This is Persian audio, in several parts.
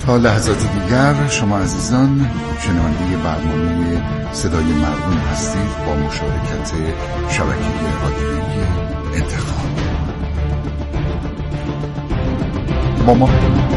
تا لحظات دیگر شما عزیزان شنونده برنامه صدای مردم هستید با مشارکت شبکه رادیویی انتخاب. با ما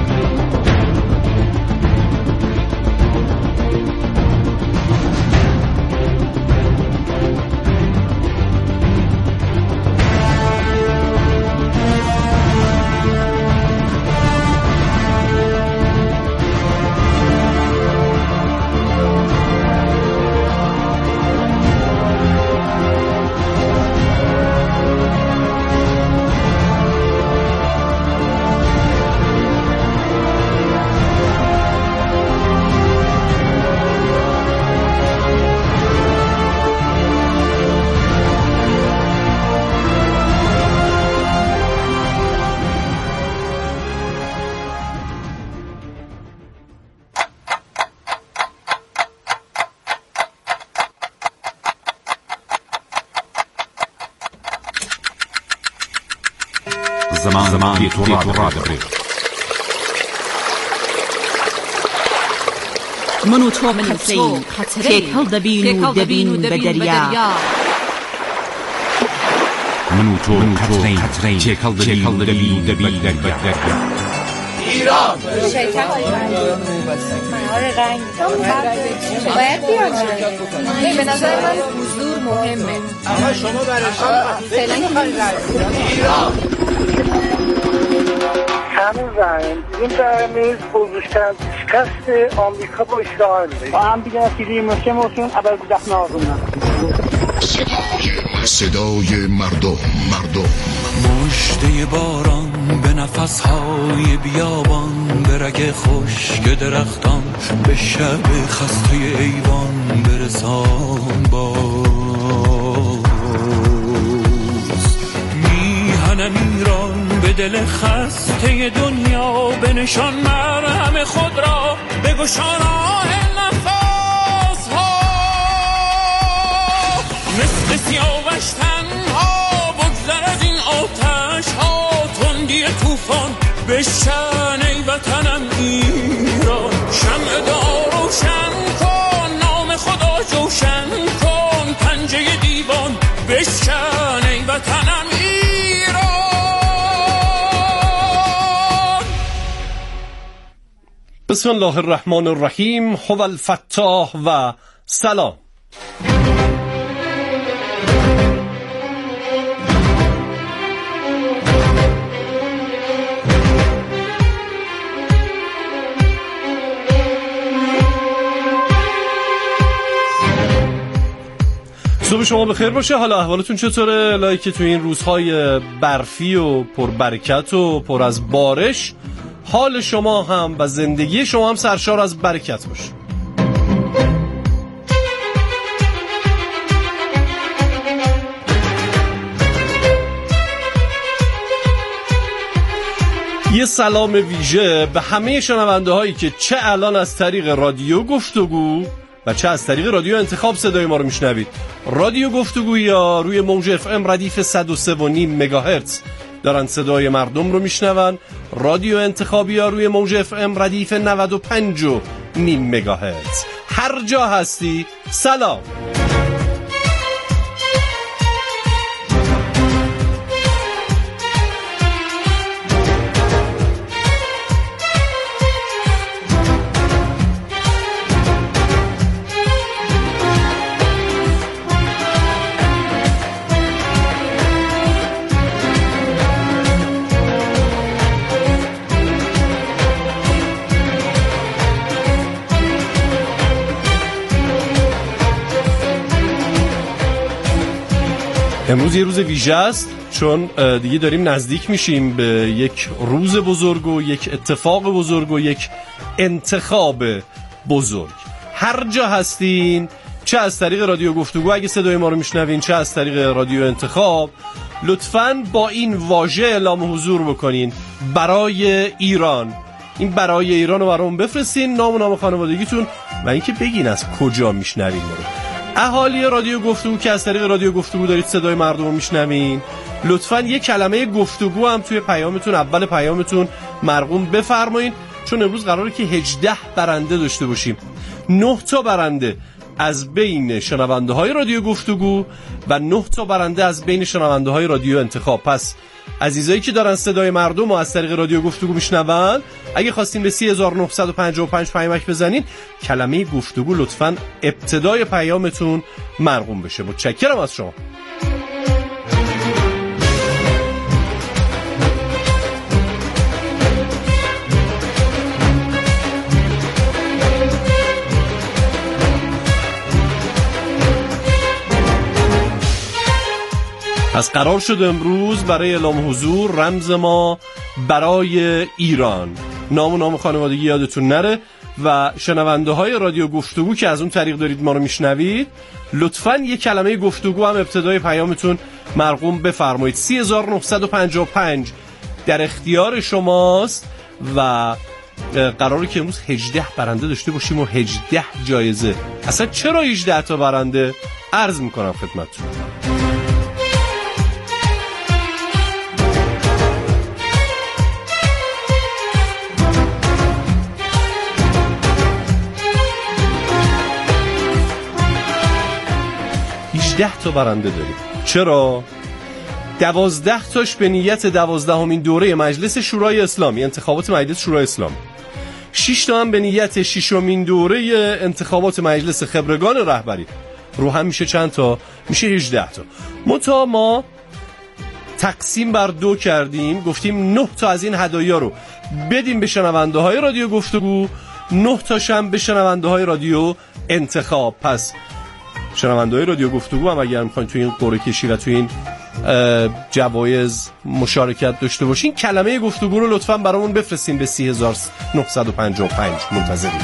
زمان تو را داره. منو تو قطرین تکل دبینو به دریا. منو تو قطرین تکل دبینو به دریا. ایران شرکت مهار رنگ باید بیان به نظر من حضور مهمه. اما شما برای فعلا ایران هنوز این برنامه بزرگترین شکست آمریکا با اسرائیل با هم دیگه سیدی مشکمشون اول دفن آزمونن. صدای مردم مژده باران به نفسهای بیابان، به رگ خشک درختان، به شب خسته ایوان برسان باز. میهنم ایران به دل خسته دنیا، به نشان مرهم خود را بگشان آه نفس ها. مثل سیاوش تنها بگذر از این آتش ها، تندی توفان بشکن ای وطنم ایران. شمع دعا روشن کن، نام خدا جوشن کن، پنجه دیوان بشکن ای وطنم ایران. بسم الله الرحمن الرحیم. هو الفتاح و سلام. صبح شما بخیر باشه. حالا احوالتون چطوره؟ لایک که تو این روزهای برفی و پربرکت و پر از بارش حال شما هم و زندگی شما هم سرشار از برکت باشه. یه سلام ویژه به همه شنونده هایی که چه الان از طریق رادیو گفتگو و چه از طریق رادیو انتخاب صدای ما رو میشنوید. رادیو گفتگو یا روی موج اف ام ردیف 103.5 مگاهرتز دارن صدای مردم رو میشنون. رادیو انتخابی یا روی موج اف ام ردیف 95.5 مگاهرتز. هر جا هستی سلام. امروز یه روز ویژه است چون دیگه داریم نزدیک میشیم به یک روز بزرگ و یک اتفاق بزرگ و یک انتخاب بزرگ. هر جا هستین، چه از طریق رادیو گفتگو اگه صدای ما رو میشنوین، چه از طریق رادیو انتخاب، لطفاً با این واژه اعلام حضور بکنین برای ایران. این برای ایران رو برامون بفرستین، نام و نام خانوادگیتون و اینکه بگین از کجا میشنوین ما رو. اهالی رادیو گفتگو که از طریق رادیو گفتگو دارید صدای مردم رو میشنوین، لطفاً یک کلمه گفتگو هم توی پیامتون، اول پیامتون مرقوم بفرمایین، چون چون امروز قراره که 18 برنده داشته باشیم. 9 تا برنده از بین شنونده های رادیو گفتگو و 9 تا برنده از بین شنونده های رادیو انتخاب. پس عزیزایی که دارن صدای مردم رو از طریق رادیو گفتگو میشنون، اگه خواستین به 3955 پیامک بزنین، کلمه گفتگو لطفاً ابتدای پیامتون مرقوم بشه. متشکرم از شما. از قرار شد امروز برای اعلام حضور رمز ما برای ایران. نام خانوادگی یادتون نره و شنونده های رادیو گفتگو که از اون طریق دارید ما رو میشنوید، لطفاً یه کلمه گفتگو هم ابتدای پیامتون مرقوم بفرمایید. 3955 در اختیار شماست و قراره که امروز 18 برنده داشته باشیم و 18 جایزه. اصلا چرا 18 تا برنده؟ عرض میکنم خدمتتون. تا برنده داریم. چرا؟ 12 تاش به نیت 12مین دوره مجلس شورای اسلامی، انتخابات مجلس شورای اسلامی. 6 تا هم به نیت 6مین دوره انتخابات مجلس خبرگان رهبری. رو هم میشه چند تا؟ میشه 18 تا. ما تقسیم بر 2 کردیم، گفتیم 9 تا از این هدایا رو بدیم به شنونده های رادیو گفتگو، 9 تاش هم به شنونده های رادیو انتخاب. پس شنونده های رادیو گفتگو هم اگر میخواین توی این قرعه کشی و توی این جوایز مشارکت داشته باشین، کلمه گفتگو رو لطفاً برامون بفرستین به 3955. منتظریم.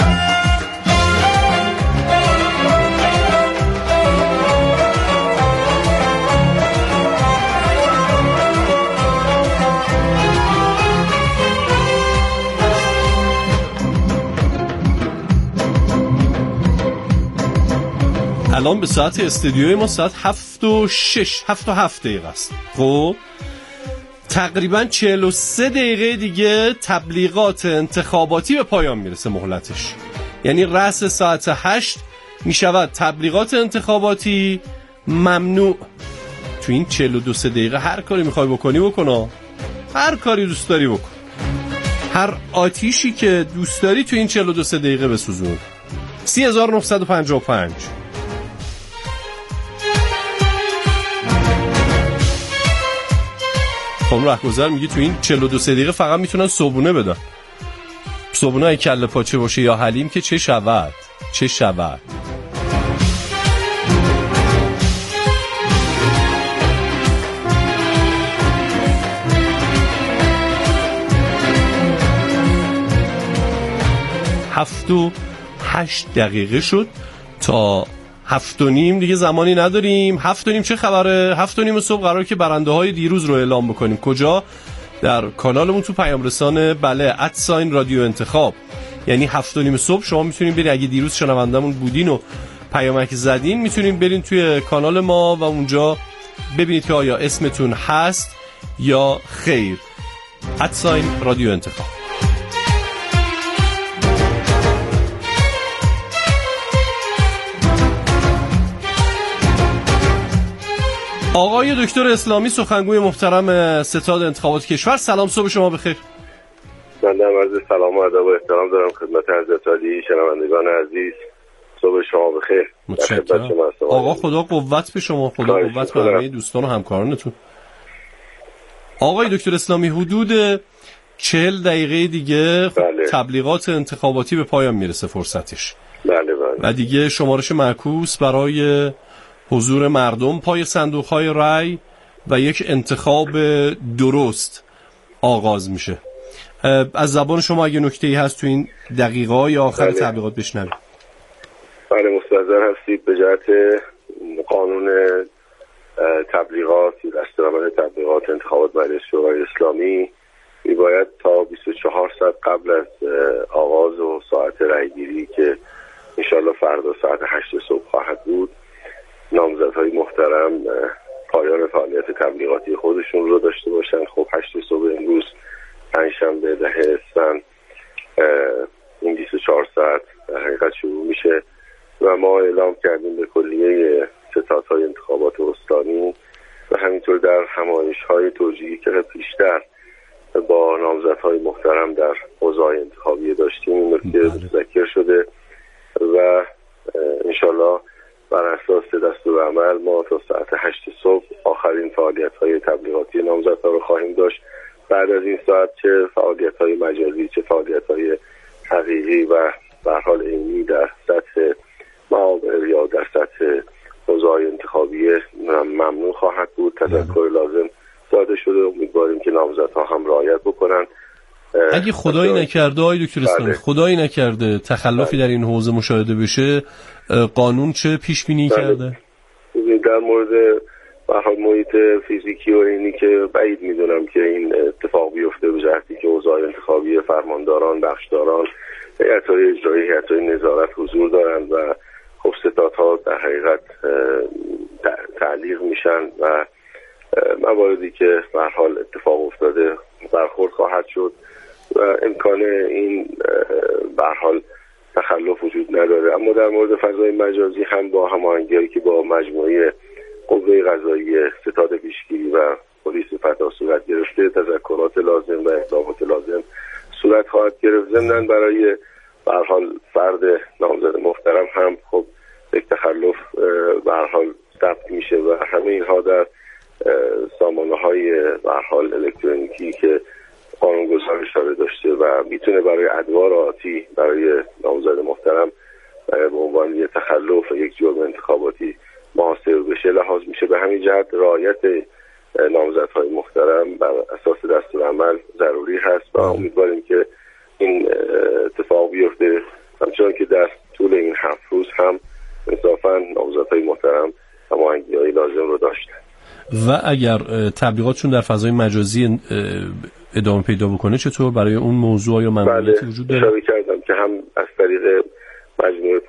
الان به ساعت استودیوی ما ساعت 7:07 دقیقه است. خب تقریبا 43 دقیقه دیگه تبلیغات انتخاباتی به پایان میرسه مهلتش. یعنی رأس ساعت 8 میشود تبلیغات انتخاباتی ممنوع. تو این 42 دقیقه هر کاری میخوای بکنی، هر کاری دوست داری بکن، هر آتیشی که دوست داری تو این 42 دقیقه بسوزون. 3955. خانم رهگذر میگه تو این 42 دقیقه فقط میتونن صبحونه بدن. صبحونه ای کله پاچه باشه یا حلیم که چه شود. 7:08 دقیقه شد تا 7:30 دیگه زمانی نداریم. 7:30 چه خبره؟ 7:30 صبح قراره که برنده های دیروز رو اعلام بکنیم. کجا؟ در کانالمون تو پیام رسانه @رادیو انتخاب. یعنی 7:30 صبح شما میتونین برید، اگه دیروز شنوندمون بودین و پیامک زدین، میتونین برین توی کانال ما و اونجا ببینید که آیا اسمتون هست یا خیر. رادیو انتخاب. آقای دکتر اسلامی، سخنگوی محترم ستاد انتخابات کشور، سلام، صبح شما بخیر. من در عرض سلام و ادب و احترام دارم خدمت حضرت عالی، شنوندگان عزیز، صبح شما بخیر. متشکرم آقا، خدا قوت به شما، خدا قوت به همه دوستان و همکارانتون. آقای دکتر اسلامی، حدود 40 دقیقه دیگه تبلیغات انتخاباتی به پایان میرسه فرصتش. بله. و دیگه شمارش معکوس برای حضور مردم پای صندوق‌های رای و یک انتخاب درست آغاز میشه. از زبان شما اگه نکته‌ای هست تو این دقیقه‌های آخر تبلیغات بشنوید. بله، مستحضر هستید. به جهت قانون تبلیغات، دستورالعمل تبلیغات انتخابات مجلس شورای اسلامی، میباید تا 24 ساعت قبل از آغاز و ساعت رایگیری که انشالله فردا ساعت 8 صبح خواهد بود، نامزدهای محترم پایان فعالیت تبلیغاتی خودشون رو داشته باشن. خب 8 صبح امروز پنجشنبه 10 اسفند این 24 ساعت در حقیقت شروع میشه و ما اعلام کردیم به کلیه ستادهای انتخابات استانی و همینطور در همایش‌های توجیهی که پیشتر با نامزدهای محترم در حوزه‌های انتخابی داشتیم این نکته متذکر شده و انشالله بر اساس دستور عمل ما تا ساعت 8 صبح آخرین فعالیت‌های تبلیغاتی نامزدها رو خواهیم داشت. بعد از این ساعت چه فعالیت‌های مجازی چه فعالیت‌های حقیقی و به هر حال عینی در سطح معابر یا در سطح حوزه‌های انتخابی ممنوع خواهد بود. تذکر لازم داده شده، امیدواریم که نامزدها هم رعایت بکنن. اگه خدایی نکرده آقای دکتر اسلامی خدایی نکرده تخلفی در این حوزه مشاهده بشه، قانون چه پیش بینی کرده؟ در مورد به هر حال محیط فیزیکی و اینی که بعید میدونم که این اتفاق بیفته به جهتی که حوزه انتخابی فرمانداران، بخشداران، هیئت‌های اجرایی، هیئت‌های نظارت حضور دارند و خب ستادها در حقیقت تعلیق میشن و مواردی که به هر حال اتفاق افتاده برخورد خواهد شد و امکان این به هر حال تخلف وجود نداره. اما در مورد فضای مجازی هم با هماهنگی‌هایی که با مجموعه قوه قضاییه، ستاد پیشگیری و پلیس فتا صورت گرفته، تذکرات لازم و اقدامات لازم صورت خواهد گرفت. ضمناً برای به هر حال فرد نامزد محترم هم خب یک تخلف به هر حال ثبت میشه و همه اینها در سامانه‌های به هر حال الکترونیکی که قانونگذار اشاره داشته و میتونه برای ادوار آتی برای نامزد محترم به عنوان یک تخلف و یک جرم انتخاباتی محاسب بشه لحاظ میشه. به همین جهت رعایت نامزدهای محترم بر اساس دستورالعمل ضروری هست و امیدواریم که این اتفاق بیفته، همچنان که در طول این 7 روز هم انصافا نامزدهای محترم هماهنگی‌های لازم رو داشتن. و اگر تبلیغاتشون در فضای مجازی ادامه پیدا بکنه چطور برای اون موضوع یا ممنوعیتی وجود داره؟ اشاره کردم که هم از طریق مجموعه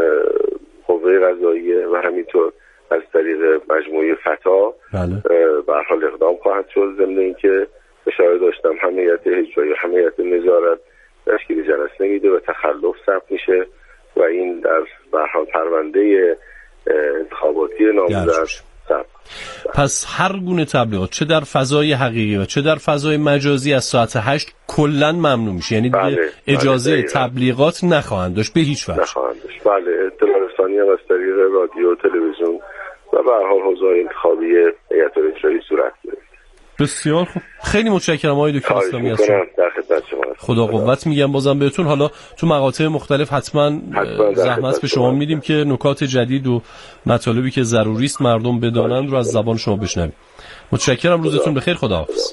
قوه قضاییه و همینطور از طریق مجموعه فتا به هر حال اقدام خواهد شد. ضمن اینکه اشاره داشتم هم هیئت اجرایی و هم هیئت نظارت تشکیل جلسه میده و تخلف ثبت میشه و این در به هر حال پرونده انتخاباتی نامزد ثبت. پس هر گونه تبلیغات چه در فضای حقیقی و چه در فضای مجازی از ساعت 8 کلاً ممنوع میشه، یعنی اجازه تبلیغات نخواهند داشت به هیچ وجه. نخواهند داشت. بله، اطلاع رسانی هم از طریق رادیو، تلویزیون و به هر حال حوزه انتخابی هیئت اجرایی صورت گرفت. بسیار خوب، خیلی متشکرم آقای دکتر اسلامی هستم. در خدمت شما. خدا قوت میگم بازم بهتون. حالا تو مقاطع مختلف حتما زحمت به شما میدیم که نکات جدید و مطالبی که ضروری است مردم بدانند رو از زبان شما بشنویم. متشکرم، روزتون بخیر، خداحافظ.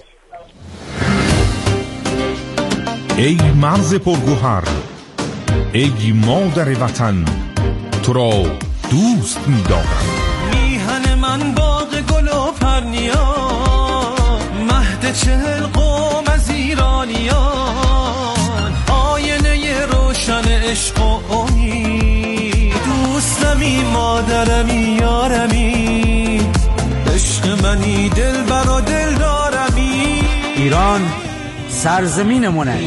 ای مرز پرگوهر، ای مادر وطن، تو را دوست می‌دارم. میهن من باغ گل و پرنیان، مهد 40 قوم از ایرانیان، آینه روشن عشق و امید، دوستمی، مادرمی، یارمی، عشق منی، دلبر و دلدارمی. ایران سرزمینمونه.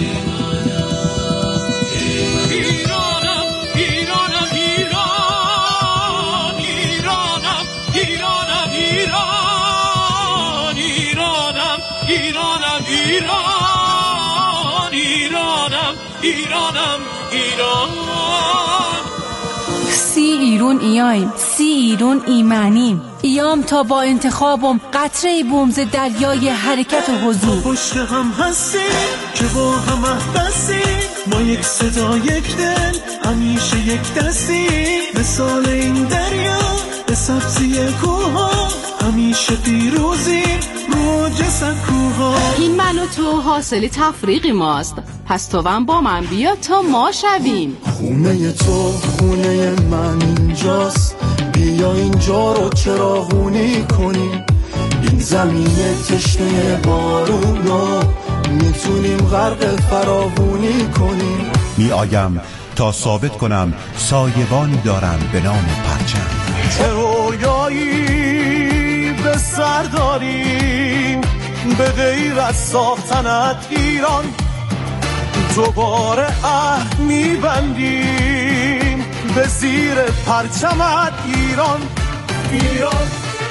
سی ایرون ایایم، سی ایرون ایمنیم، ایام تا با انتخابم قطره بوم ز دریای حرکت و حضور. پشت هم هستیم که با هم احدستیم، ما یک صدا یک دل همیشه یک دستیم، مثال این دریا به سبزی کوها همیشه پیروزیم روج سکوها. این من و تو حاصل تفریق ماست، پس تو هم با من بیا تا ما شویم. خونه تو خونه من اینجاست، بیا اینجا رو چراغونی کنیم، این زمین تشنه بارون رو میتونیم غرق فراوونی کنیم. می آیم تا ثابت کنم سایبانی دارم به نام پرچم. چه رویایی به سر داریم به غیر از ساختنت ایران، دوباره عهد میبندیم به زیر پرچمت ایران ایران.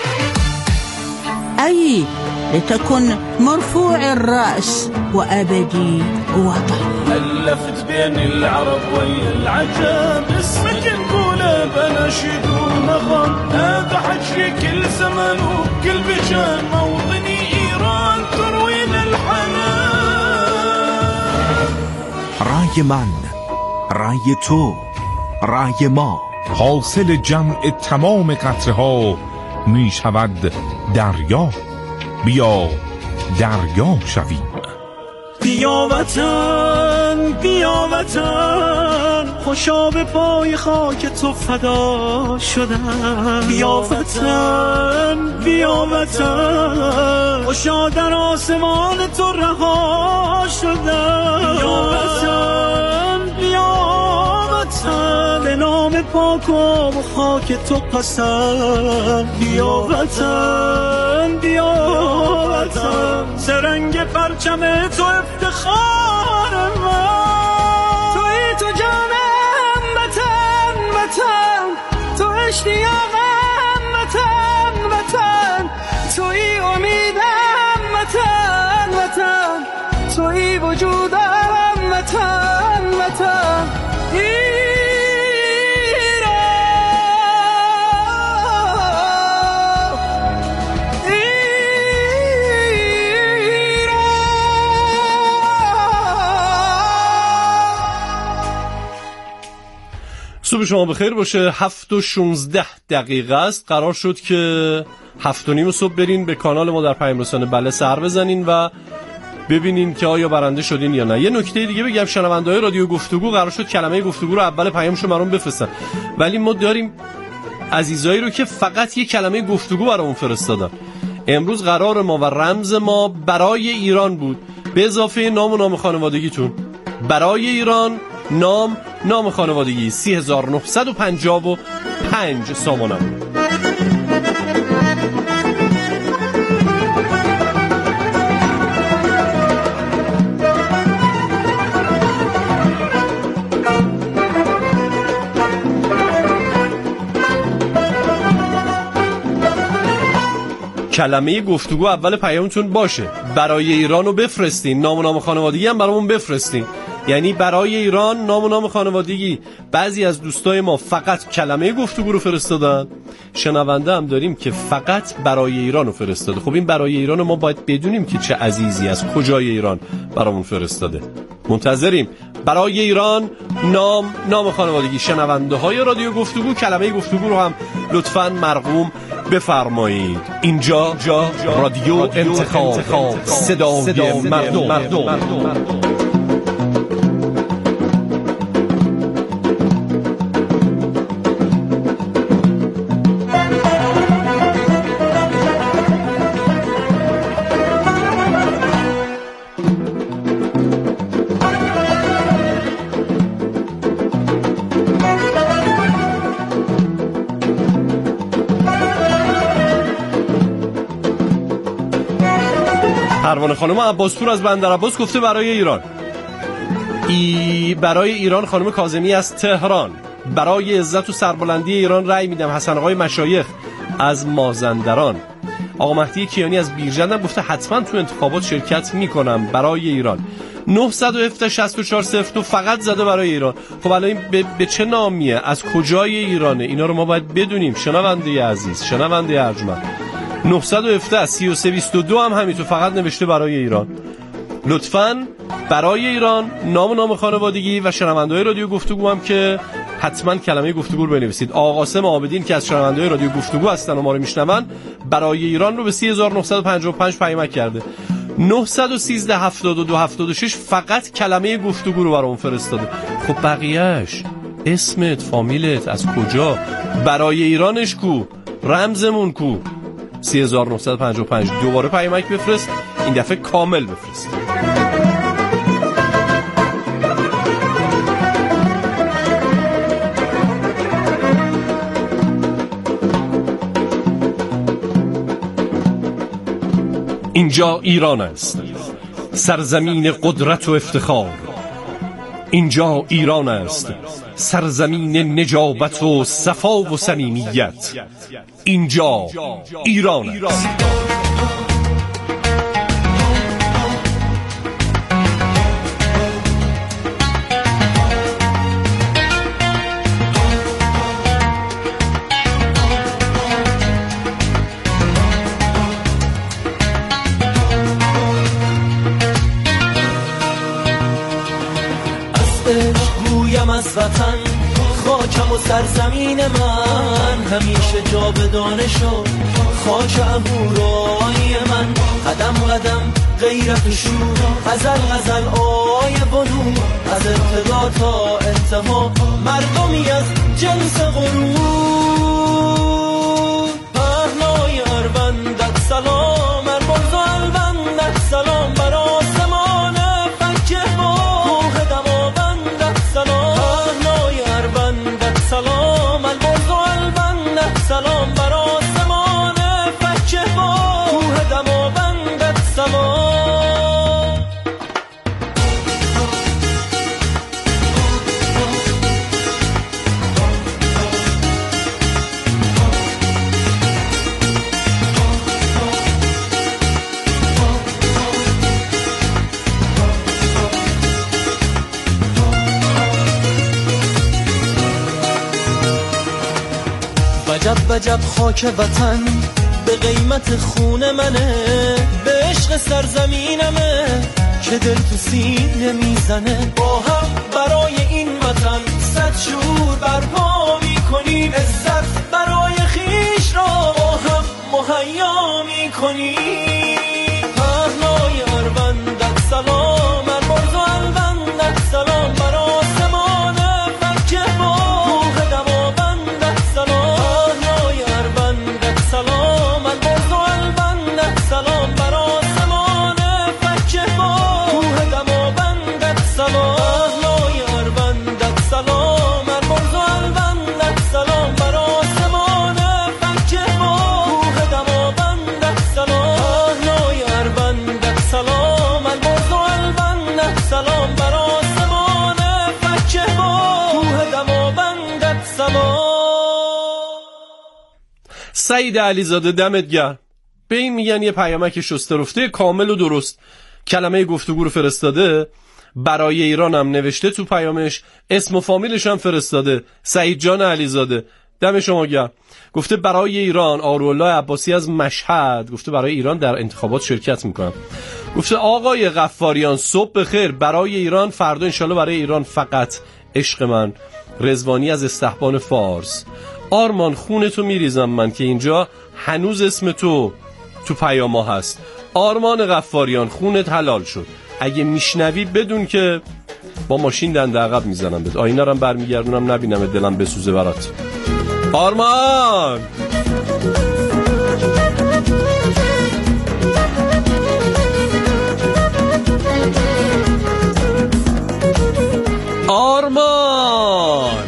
أي لتكن مرفوع الرأس وأبدي وطن. ألفت بين العرب والعجم اسمك نقوله بناشد ونغم هذا حجي كل زمن وكل بجان موطني إيران تروينا الحنان. رای من، رای تو، رای ما، حاصل جمع تمام قطره ها می شود دریا. بیا دریا شویم. بیا وطن بیا وطن خوشا به پای خاک تو فدا شدم. بیا وطن بیا وطن خوشا در آسمان تو رها شدم. بیا وطن بیا وطن به نام پاک و خاک تو قسم. بیا وطن بیا وطن سرنگ پرچم تو افتخار من. توی تو جانم وطن وطن تو اشتیاقم وطن وطن توی امیدم وطن وطن توی وجودم وطن وطن صبح شما بخیر باشه. 7:16 است. قرار شد که 7:30 صبح برین به کانال ما در پیام رسانه بله سر بزنین و ببینین که آیا برنده شدین یا نه. یه نکته دیگه بگم، شنونده‌های رادیو گفتگو قرار شد کلمه گفتگو رو اول پیامشو برام بفرستن، ولی ما داریم عزیزایی رو که فقط یه کلمه گفتگو برامون فرستادن. امروز قرار ما و رمز ما برای ایران بود، به اضافه نام و نام خانوادگیتون. برای ایران، نام خانوادگی 3955 سامانم. کلمه گفتگو اول پیامتون باشه. برای ایران رو بفرستین، نام و نام خانوادگی هم برامون بفرستین. یعنی برای ایران، نام و نام خانوادگی. بعضی از دوستای ما فقط کلمه گفتگو رو فرستادن. شنونده هم داریم که فقط برای ایران رو فرستاده. خب این برای ایران رو ما باید بدونیم که چه عزیزی از کجای ایران برامون فرستاده. منتظریم. برای ایران، نام خانوادگی. شنونده های رادیو گفتگو کلمه گفتگو رو هم لطفاً مرقوم بفرمایید. اینجا رادیو انتخاب صدای مردم. پروانه خانم عباسپور از بندر عباس گفته برای ایران. برای ایران خانم کاظمی از تهران. برای عزت و سربلندی ایران رأی میدم حسن آقای مشایخ از مازندران. آقا مهدی کیانی از بیرجند هم گفته حتما تو انتخابات شرکت میکنم برای ایران. 917 تو فقط زده برای ایران. خب الان به چه نامیه؟ از کجای ایرانه؟ اینا رو ما باید بدونیم. شنونده عزیز، شنونده ارجمند. 917 3322 هم همینطور فقط نوشته برای ایران. لطفاً برای ایران، نام خانوادگی و شنونده‌های رادیو گفتگو هم که حتما کلمه گفتگو رو بنویسید. آقا قاسم عابدین که از شنونده‌های رادیو گفتگو هستن و ما رو میشنون برای ایران رو به 3955 پیامک کرده. 913 72 76 فقط کلمه گفتگو رو برام فرستاده. خب بقیه‌اش اسمت، فامیلت، از کجا، برای ایرانش کو، رمزمون کو. 3955 دوباره پیامک بفرست، این دفعه کامل بفرست. اینجا ایران است، سرزمین قدرت و افتخار، اینجا ایران است، سرزمین نجابت و صفا و صمیمیت. اینجا ایران است. از وطن خاکم و سرزمین من همیشه جاودانه شد، خاک اهورای من قدم قدم غیرت و شور، غزل غزل آی بنو از ابتدا تا انتها مردمی از جنس غرور. پهنای اروندت سلام، ارباز و الوندت سلام، بر آسمان فکه با کوه دماوندت سلام. پهنای اروندت سلام، البرز و الوندت سلام، بر آسمان فکه با کوه دماوندت سلام. وجب خاک وطن به قیمت خون منه، به عشق سرزمینمه که دل تو سینه میزنه. با هم برای این وطن صد شور برپا میکنیم، عزت برای خیش را با هم مهیا میکنیم. پهنای اروندت سلام، البرز و الوندت سلام، بر آسمان فکه با کوه دماوندت سلام. سلام البرز و الوندت سلام، بر آسمان فکه با کوه دماوندت سلام. پهنای اروندت سلام، البرز و الوندت سلام، بر آسمان فکه با کوه دماوندت سلام. پهنای اروندت سلام، البرز و الوندت سلام، بر آسمان فکه با کوه دماوندت سلام. سعید علیزاده دمت گرم. به این میگن یه پیامک شسته رفته کامل و درست. کلمه گفتگو رو فرستاده، برای ایران هم نوشته تو پیامش، اسم و فامیلش هم فرستاده. سعید جان علیزاده دم شما گرم. گفته برای ایران، آرولله عباسی از مشهد گفته برای ایران در انتخابات شرکت میکنم. گفته آقای غفاریان صبح بخیر، برای ایران، فردا انشالله برای ایران فقط. عشق من رضوانی از استحبان فارس. آرمان خونتو میریزم من که اینجا هنوز اسم تو پیاما هست. آرمان غفاریان خونت حلال شد، اگه میشنوی بدون که با ماشین دنده عقب میزنم بهت، آینه رو برمیگردونم نبینم دلم بسوزه برات. آرمان آرمان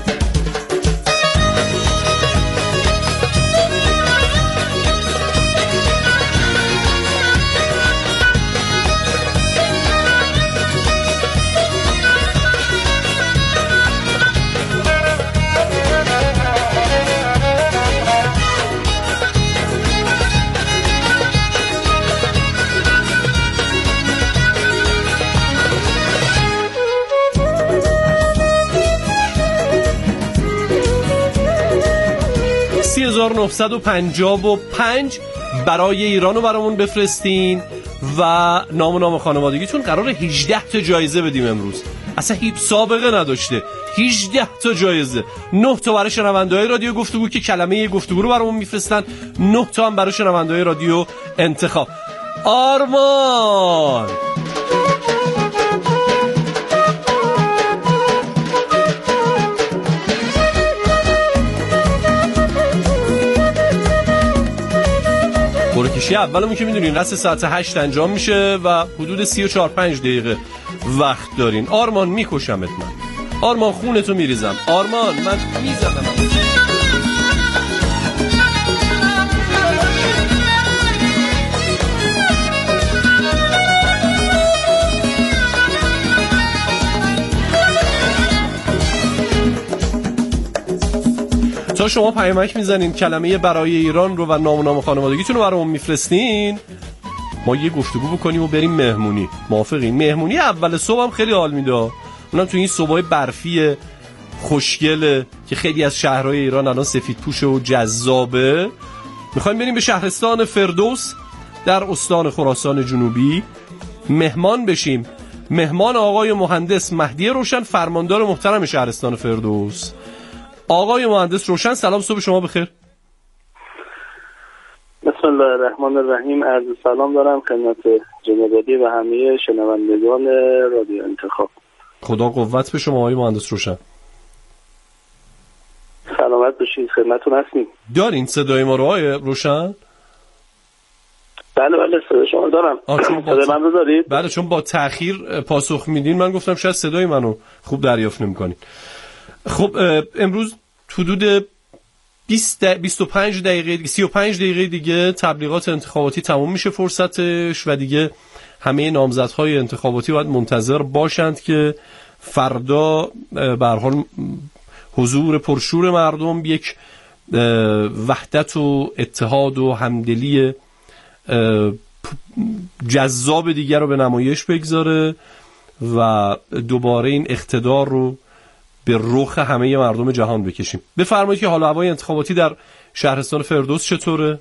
$3955 برای ایرانو برامون بفرستین و نام خانوادگیتون. قرار 18 تا جایزه بدیم امروز، اصلا هیچ سابقه نداشته. 18 تا جایزه، 9 تا برای شنونده‌های رادیو گفتگو که کلمه گفتگو رو برامون میفرستن، 9 تا هم برای شنونده‌های رادیو انتخاب. آرمان قرعه کشی اولمون که میدونین رأس ساعت 8 انجام میشه و حدود 34-35 دقیقه وقت دارین. آرمان میکشمت من، آرمان خونتو میریزم، آرمان من میزدم. تا شما پیامک میزنین کلمه برای ایران رو و نام و نام خانوادگیتون رو برامون میفرستین، ما یه گفتگو بکنیم و بریم مهمونی. موافقین؟ مهمونی اول صبح هم خیلی حال میده، اونم تو این صبحای برفی خوشگله که خیلی از شهرهای ایران الان سفیدپوشه و جذابه. میخوایم بریم به شهرستان فردوس در استان خراسان جنوبی مهمان بشیم. مهمان آقای مهندس مهدی روشن، فرماندار محترم شهرستان فردوس. آقای مهندس روشن سلام، صبح شما بخیر. بسم الله الرحمن الرحیم. عرض سلام دارم خدمت جناب علی و همه شنوندگان رادیو انتخاب. خدا قوت به شما آقای مهندس روشن. سلامت باشید، خدمتتون هستیم. دارین صدای ما رو آقای روشن؟ بله صدای شما دارم. صدای من رو دارید؟ بله، چون با تأخیر پاسخ میدین من گفتم شاید صدای منو خوب دریافت نمی‌کنین. خب امروز حدود 25 دقیقه 35 دقیقه دیگه تبلیغات انتخاباتی تموم میشه فرصتش و دیگه همه نامزدهای انتخاباتی باید منتظر باشند که فردا به هر حال حضور پرشور مردم یک وحدت و اتحاد و همدلی جذاب دیگر رو به نمایش بگذاره و دوباره این اقتدار رو به رخ همه مردم جهان بکشیم. بفرمایید که حال و هوای انتخاباتی در شهرستان فردوس چطوره؟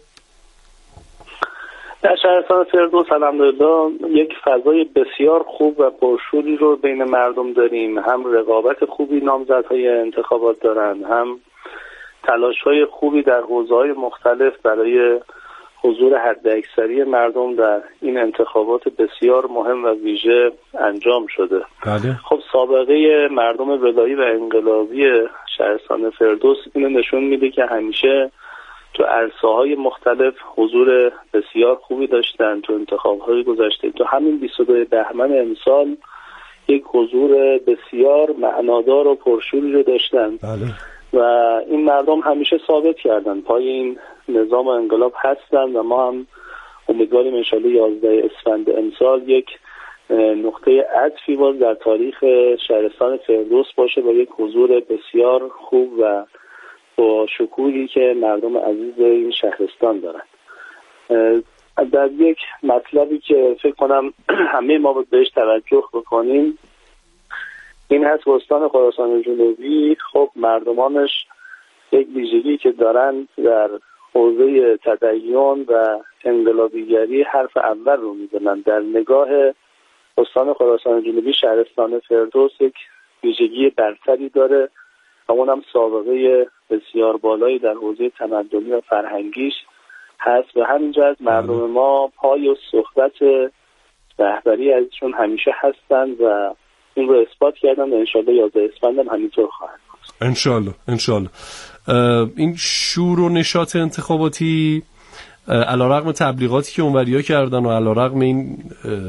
در شهرستان فردوس الحمدلله یک فضای بسیار خوب و پرشوری رو بین مردم داریم. هم رقابت خوبی نامزدهای انتخابات دارن، هم تلاش‌های خوبی در حوزه‌های مختلف برای حضور حداکثری مردم در این انتخابات بسیار مهم و ویژه انجام شده. بله. خب سابقه مردم ولایی و انقلابی شهرستان فردوس اینو نشون میده که همیشه تو عرصه‌های مختلف حضور بسیار خوبی داشتن. تو انتخاب‌های گذشته تو همین 22 بهمن امسال یک حضور بسیار معنادار و پرشوری رو داشتن. بله. و این مردم همیشه ثابت کردن پای این نظام انقلاب هستن و ما هم امیدواریم انشالله 11 اسفند امسال یک نقطه عطفی باز در تاریخ شهرستان فردوس باشه با یک حضور بسیار خوب و با شکوهی که مردم عزیز این شهرستان دارن. در یک مطلبی که فکر کنم همه ما بهش توجه بکنیم این هست استان خراسان جنوبی خب مردمانش یک ویژگی که دارن در حوزه تدین و انقلابیگری حرف اول رو میزنن. در نگاه استان خراسان جنوبی شهرستان فردوس یک ویژگی برتری داره و اونم سابقه بسیار بالایی در حوزه تمدنی و فرهنگیش هست و همینجا از مردم ما پای و صحبت رهبری ازشون همیشه هستند و این رو اثبات کردن و انشالله 11 اسفند هم همینطور خواهد بود. انشالله. این شور و نشاط انتخاباتی علیرغم تبلیغاتی که اونوریا کردن و علیرغم این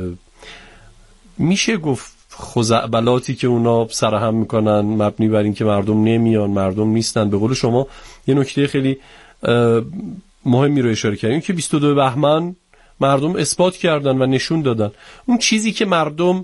میشه گفت خزعبلاتی که اونا سرهم میکنن مبنی بر این که مردم نمیان، مردم نیستن، به قول شما یه نکته خیلی مهمی رو اشاره کردیم که 22 بهمن مردم اثبات کردن و نشون دادن اون چیزی که مردم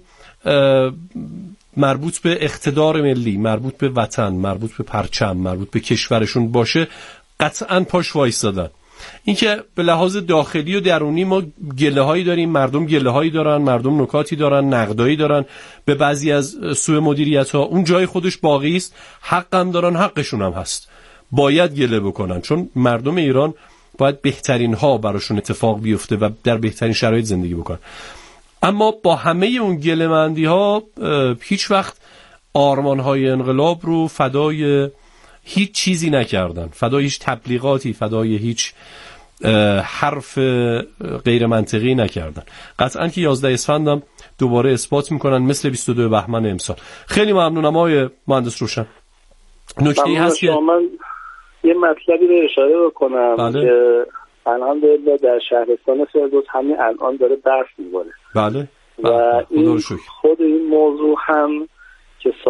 مربوط به اقتدار ملی، مربوط به وطن، مربوط به پرچم، مربوط به کشورشون باشه قطعاً پاش وایسادن. این که به لحاظ داخلی و درونی ما گله هایی داریم، مردم گله هایی دارن، مردم نکاتی دارن، نقدایی دارن به بعضی از سوء مدیریت ها، اون جای خودش باقی است، حقم دارن، حقشون هم هست، باید گله بکنن چون مردم ایران باید بهترین ها براشون اتفاق بیفته و در بهترین شرایط زندگی بکنن. اما با همه اون گله‌مندی ها هیچ وقت آرمان های انقلاب رو فدای هیچ چیزی نکردن، فدای هیچ تبلیغاتی، فدای هیچ حرف غیر منطقی نکردن. قطعاً که 11 اسفند هم دوباره اثبات میکنن مثل 22 بهمن امسال. خیلی ممنونم آقای مهندس روشن. نکته‌ای هست که من یه مطلبی رو اشاره بکنم. بله. که الحمدلله در شهرستان فردوس همین الان داره برف میباره. بله. و این خود این موضوع هم که